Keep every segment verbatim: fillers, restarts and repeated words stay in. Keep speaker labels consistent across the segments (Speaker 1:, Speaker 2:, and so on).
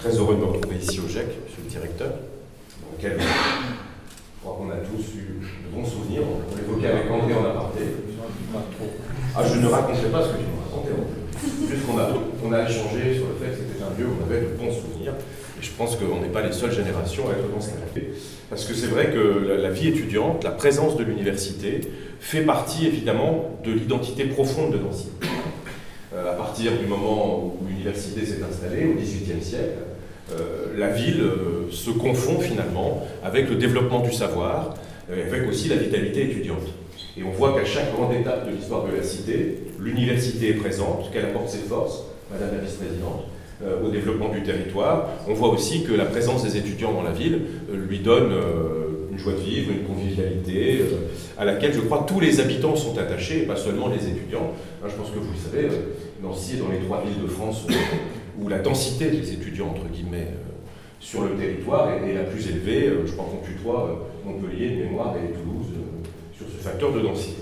Speaker 1: très heureux de me retrouver ici au G E C, monsieur le directeur, dans lequel je crois qu'on a tous eu de bons souvenirs. On l'évoquait avec André en aparté. Ah, je ne racontais pas ce que tu me racontais en plus. Juste qu'on a, on a échangé sur le fait que c'était un lieu où on avait de bons souvenirs. Et je pense qu'on n'est pas les seules générations à être dans ce canapé. Parce que c'est vrai que la, la vie étudiante, la présence de l'université, fait partie évidemment de l'identité profonde de Nancy. Euh, à partir du moment où l'université s'est installée, au dix-huitième siècle, euh, la ville euh, se confond finalement avec le développement du savoir, euh, avec aussi la vitalité étudiante. Et on voit qu'à chaque grande étape de l'histoire de la cité, l'université est présente, qu'elle apporte ses forces, Madame la vice-présidente, euh, au développement du territoire. On voit aussi que la présence des étudiants dans la ville euh, lui donne euh, une joie de vivre, une convivialité, euh, à laquelle je crois tous les habitants sont attachés, et pas seulement les étudiants. Hein, je pense que vous le savez, euh, Nancy est dans les trois villes de France où, où la densité des étudiants, entre guillemets, euh, sur le territoire est, est la plus élevée. Euh, je crois qu'on tutoie euh, Montpellier, de mémoire, et Toulouse, euh, sur ce facteur de densité.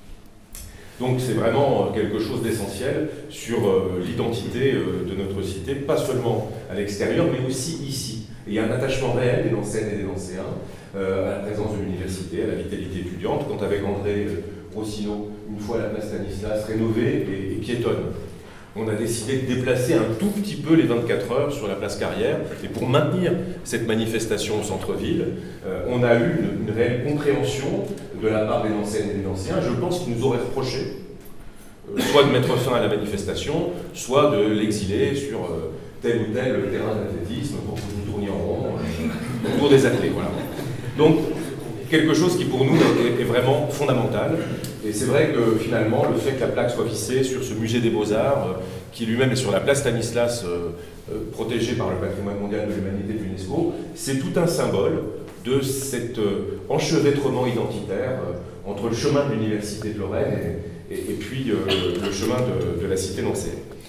Speaker 1: Donc c'est vraiment quelque chose d'essentiel sur euh, l'identité euh, de notre cité, pas seulement à l'extérieur, mais aussi ici. Et il y a un attachement réel des Nancéennes et des Nancéens euh, à la présence de l'université, à la vitalité étudiante, quand avec André Rossineau, une fois la place Stanislas rénovée et, et piétonne, on a décidé de déplacer un tout petit peu les vingt-quatre heures sur la place Carrière. Et pour maintenir cette manifestation au centre-ville, euh, on a eu une, une réelle compréhension de la part des Nancéennes et des Nancéens. Je pense qu'ils nous auraient reproché euh, soit de mettre fin à la manifestation, soit de l'exiler sur euh, tel ou tel terrain d'athlétisme pour que vous tourniez en rond euh, autour des athlètes. Voilà. Donc, quelque chose qui pour nous est, est vraiment fondamental. Et c'est vrai que finalement, le fait que la plaque soit vissée sur ce musée des Beaux-Arts, euh, qui lui-même est sur la place Stanislas, euh, euh, protégé par le patrimoine mondial de l'humanité de l'UNESCO, c'est tout un symbole de cet euh, enchevêtrement identitaire euh, entre le chemin de l'université de Lorraine et, et, et puis euh, le chemin de, de la cité nancéenne.